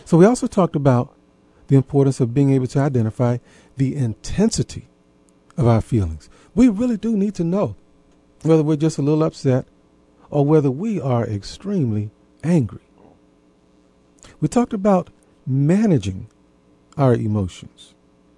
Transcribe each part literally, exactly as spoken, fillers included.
So we also talked about the importance of being able to identify the intensity of our feelings. We really do need to know whether we're just a little upset or whether we are extremely angry. We talked about managing our emotions.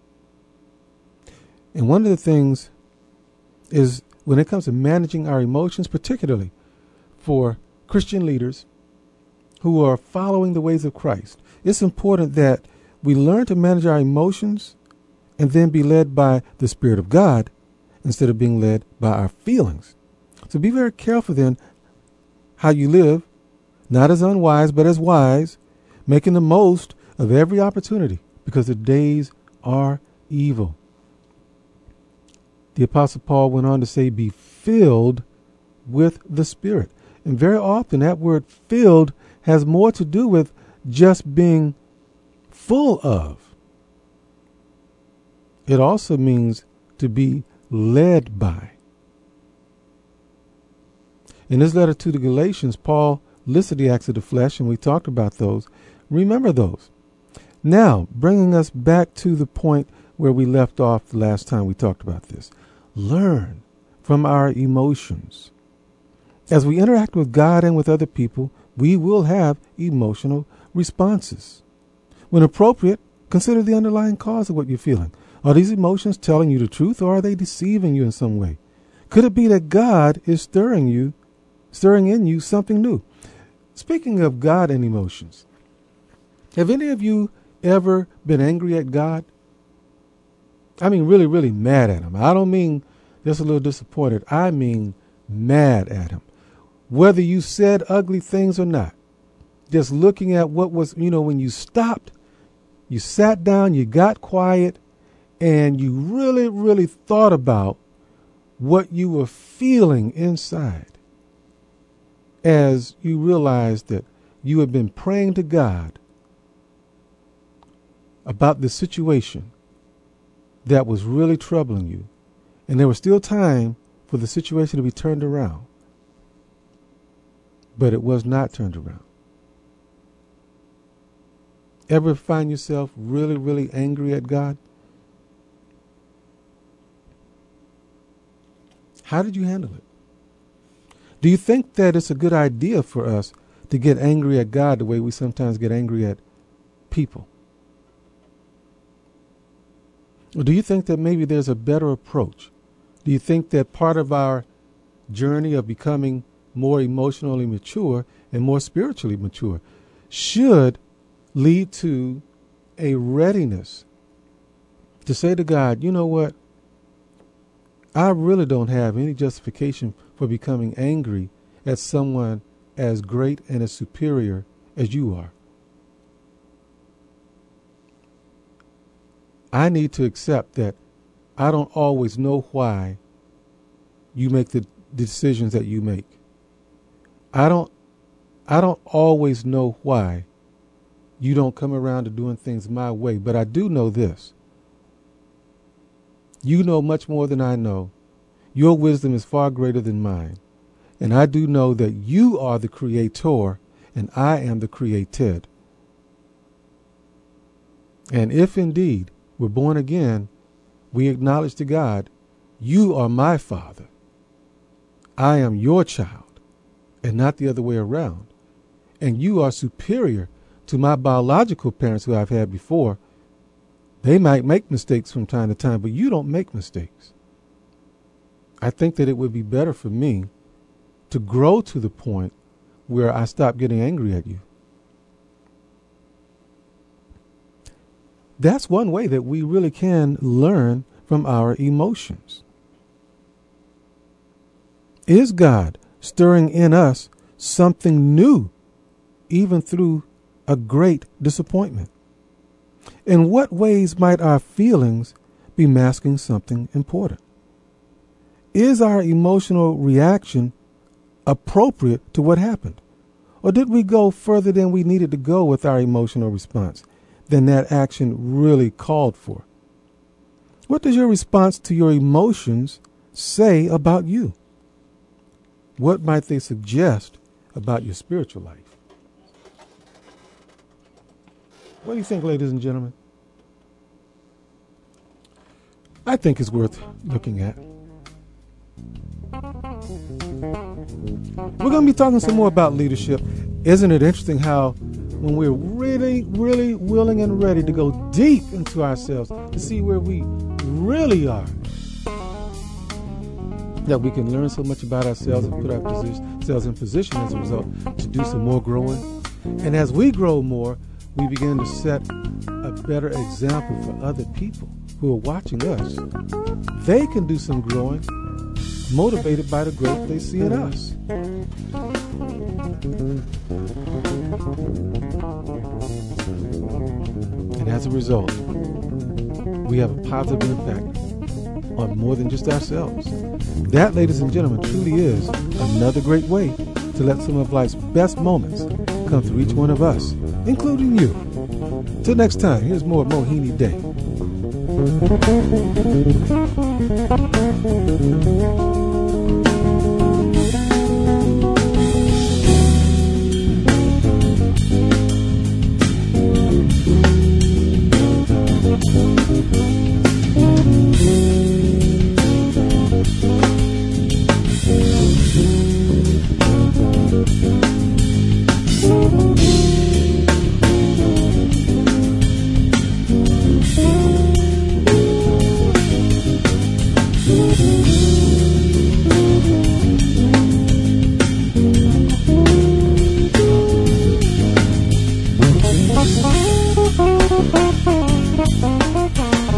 And one of the things is when it comes to managing our emotions, particularly for Christian leaders who are following the ways of Christ, it's important that we learn to manage our emotions and then be led by the Spirit of God instead of being led by our feelings. So be very careful then how you live, not as unwise, but as wise, making the most of every opportunity because the days are evil. The Apostle Paul went on to say, be filled with the Spirit. And very often that word filled has more to do with just being full of. It also means to be led by. In his letter to the Galatians, Paul listed the acts of the flesh, and we talked about those. Remember those. Now, bringing us back to the point where we left off the last time we talked about this. Learn from our emotions. As we interact with God and with other people, we will have emotional responses. When appropriate, consider the underlying cause of what you're feeling. Are these emotions telling you the truth, or are they deceiving you in some way? Could it be that God is stirring you, stirring in you something new? Speaking of God and emotions, have any of you ever been angry at God? I mean, really, really mad at him. I don't mean just a little disappointed. I mean mad at him. Whether you said ugly things or not, just looking at what was, you know, when you stopped, you sat down, you got quiet, and you really, really thought about what you were feeling inside as you realized that you had been praying to God about the situation that was really troubling you, and there was still time for the situation to be turned around, but it was not turned around. Ever find yourself really, really angry at God? How did you handle it? Do you think that it's a good idea for us to get angry at God the way we sometimes get angry at people? Or do you think that maybe there's a better approach? Do you think that part of our journey of becoming more emotionally mature and more spiritually mature should lead to a readiness to say to God, you know what? I really don't have any justification for becoming angry at someone as great and as superior as you are. I need to accept that I don't always know why you make the decisions that you make. I don't I don't always know why you don't come around to doing things my way, but I do know this. You know much more than I know. Your wisdom is far greater than mine. And I do know that you are the creator and I am the created. And if indeed we're born again, we acknowledge to God, you are my Father. I am your child and not the other way around. And you are superior to my biological parents who I've had before. They might make mistakes from time to time, but you don't make mistakes. I think that it would be better for me to grow to the point where I stop getting angry at you. That's one way that we really can learn from our emotions. Is God stirring in us something new, even through a great disappointment? In what ways might our feelings be masking something important? Is our emotional reaction appropriate to what happened? Or did we go further than we needed to go with our emotional response, than that action really called for? What does your response to your emotions say about you? What might they suggest about your spiritual life? What do you think, ladies and gentlemen? I think it's worth looking at. We're going to be talking some more about leadership. Isn't it interesting how when we're really, really willing and ready to go deep into ourselves to see where we really are, that we can learn so much about ourselves and put ourselves in position as a result to do some more growing. And as we grow more, we begin to set a better example for other people who are watching us. They can do some growing, motivated by the growth they see in us. And as a result, we have a positive impact on more than just ourselves. That, ladies and gentlemen, truly is another great way to let some of life's best moments come through each one of us, including you. Till next time, here's more Mohini Day.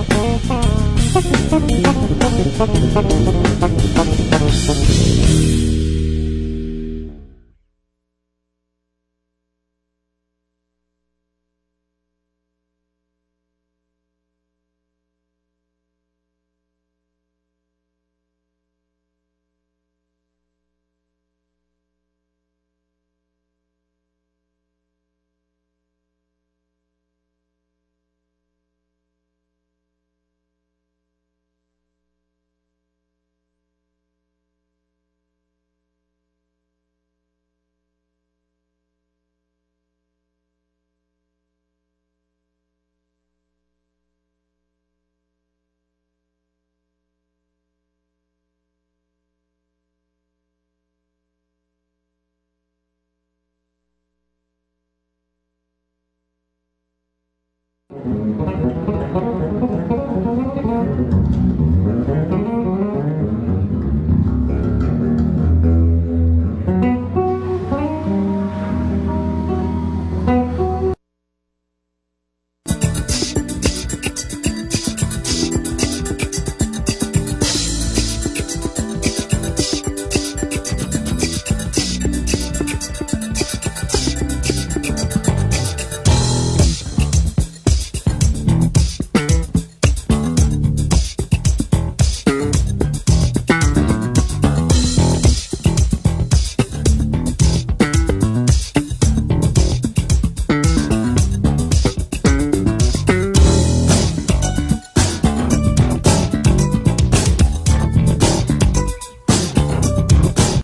Thank you.